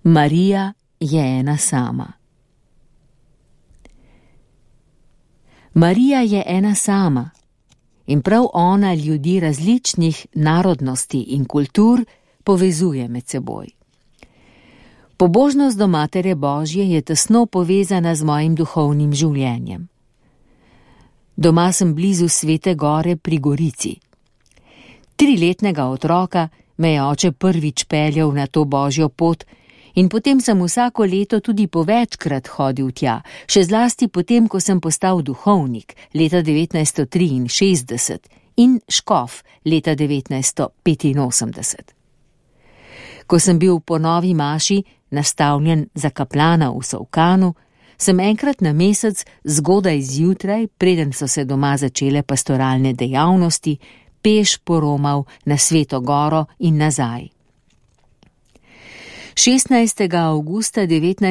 Marija je ena sama. Marija je ena sama in prav ona ljudi različnih narodnosti in kultur povezuje med seboj. Pobožnost do Matere Božje je tesno povezana z mojim duhovnim življenjem. Doma sem blizu Svete Gore pri Gorici. 3-letnega otroka me je oče prvič peljal na to Božjo pot in potem sem vsako leto tudi po večkrat hodil tja, še zlasti potem, ko sem postal duhovnik leta 1963 in škof leta 1985. Ko sem bil po novi maši nastavljen za kaplana v Solkanu, sem enkrat na mesec zgodaj zjutraj, preden so se doma začele pastoralne dejavnosti, peš poromal na Sveto Goro in nazaj. 16. avgusta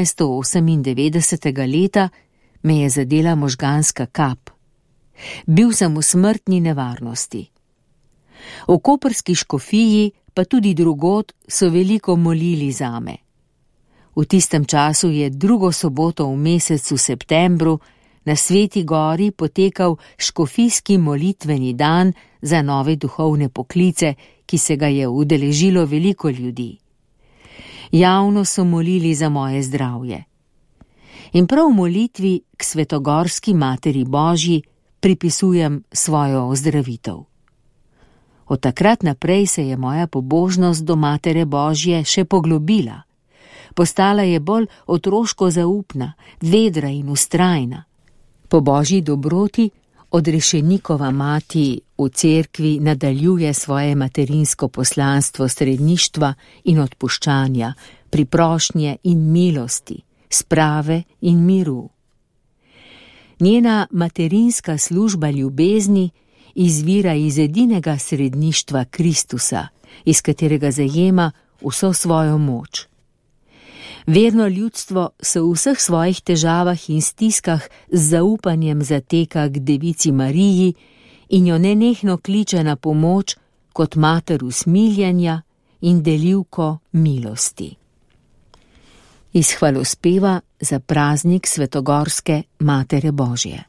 1998. leta me je zadela možganska kap. Bil sem v smrtni nevarnosti. V koprski škofiji, pa tudi drugod, so veliko molili zame. V tistem času je drugo soboto v mesecu septembru na Sveti Gori potekal škofijski molitveni dan za nove duhovne poklice, ki se ga je udeležilo veliko ljudi. Javno so molili za moje zdravje. In prav v molitvi k Svetogorski Materi Božji pripisujem svojo ozdravitev. Od takrat naprej se je moja pobožnost do Matere Božje še poglobila. Postala je bolj otroško zaupna, vedra in vztrajna. Po Božji dobroti odrešenikova mati v cerkvi nadaljuje svoje materinsko poslanstvo sredništva in odpuščanja, priprošnje in milosti, sprave in miru. Njena materinska služba ljubezni izvira iz edinega sredništva Kristusa, iz katerega zajema vso svojo moč. Verno ljudstvo se v vseh svojih težavah in stiskah z zaupanjem zateka k Devici Mariji in jo nenehno kliče na pomoč kot mater usmiljenja in delivko milosti. Iz hvalospeva za praznik Svetogorske Matere Božje.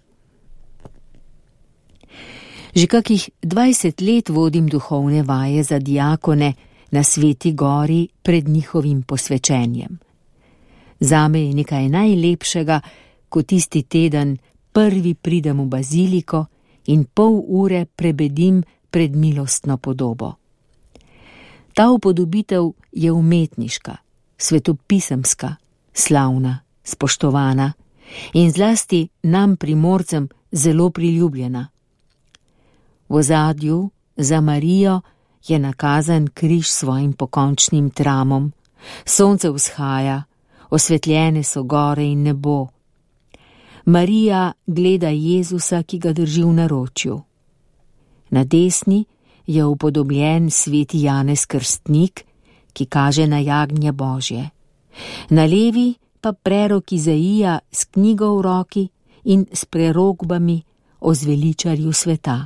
Že kakih 20 let vodim duhovne vaje za diakone na Sveti Gori pred njihovim posvečenjem. Zame je nekaj najlepšega, ko tisti teden prvi pridem v baziliko in pol ure prebedim pred milostno podobo. Ta upodobitev je umetniška, svetopisemska, slavna, spoštovana in zlasti nam Primorcem zelo priljubljena. V ozadju za Marijo je nakazan križ s svojim pokončnim tramom, sonce vzhaja, osvetljene so gore in nebo. Marija gleda Jezusa, ki ga drži v naročju. Na desni je upodobljen sveti Janez Krstnik, ki kaže na jagnje Božje. Na levi pa prerok Izaija s knjigo v roki in s prerogbami o zveličarju sveta.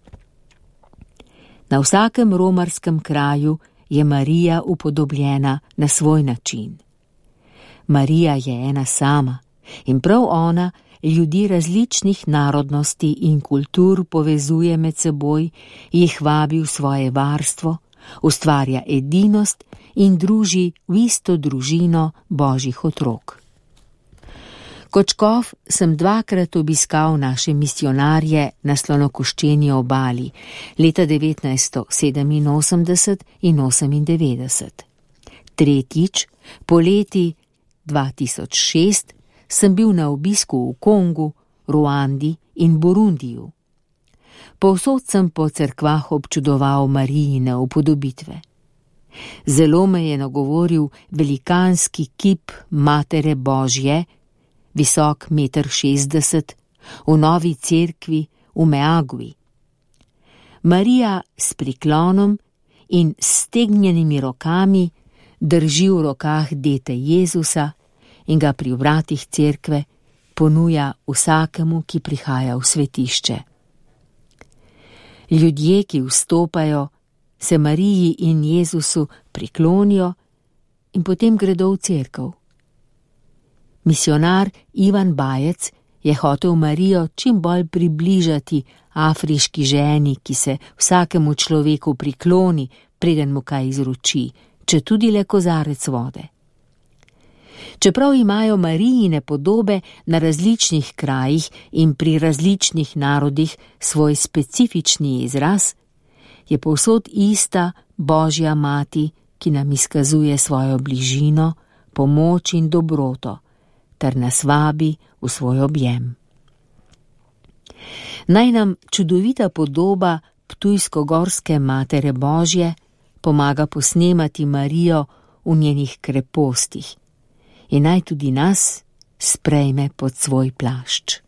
Na vsakem romarskem kraju je Marija upodobljena na svoj način. Marija je ena sama in prav ona ljudi različnih narodnosti in kultur povezuje med seboj, jih vabi v svoje varstvo, ustvarja edinost in druži v isto družino Božjih otrok. Kot škof sem 2-krat obiskal naše misijonarje na Slonokoščeni obali leta 1987 in 1998. Tretjič, poleti 2006, sem bil na obisku v Kongu, Ruandi in Burundiju. Povsod sem po cerkvah občudoval Marijine upodobitve. Zelo me je nagovoril velikanski kip Matere Božje, visok 1,60 m, v novi cerkvi v Meagui. Marija s priklonom in stegnjenimi rokami drži v rokah dete Jezusa in ga pri vratih cerkve ponuja vsakemu, ki prihaja v svetišče. Ljudje, ki vstopajo, se Mariji in Jezusu priklonijo in potem gredo v cerkev. Misionar Ivan Bajec je hotel Marijo čim bolj približati afriški ženi, ki se vsakemu človeku prikloni, preden mu kaj izroči, četudi le kozarec vode. Čeprav imajo Marijine podobe na različnih krajih in pri različnih narodih svoj specifični izraz, je povsod ista Božja mati, ki nam izkazuje svojo bližino, pomoč in dobroto, ter nas vabi v svoj objem. Naj nam čudovita podoba ptujsko-gorske Matere Božje pomaga posnemati Marijo v njenih krepostih in naj tudi nas sprejme pod svoj plašč.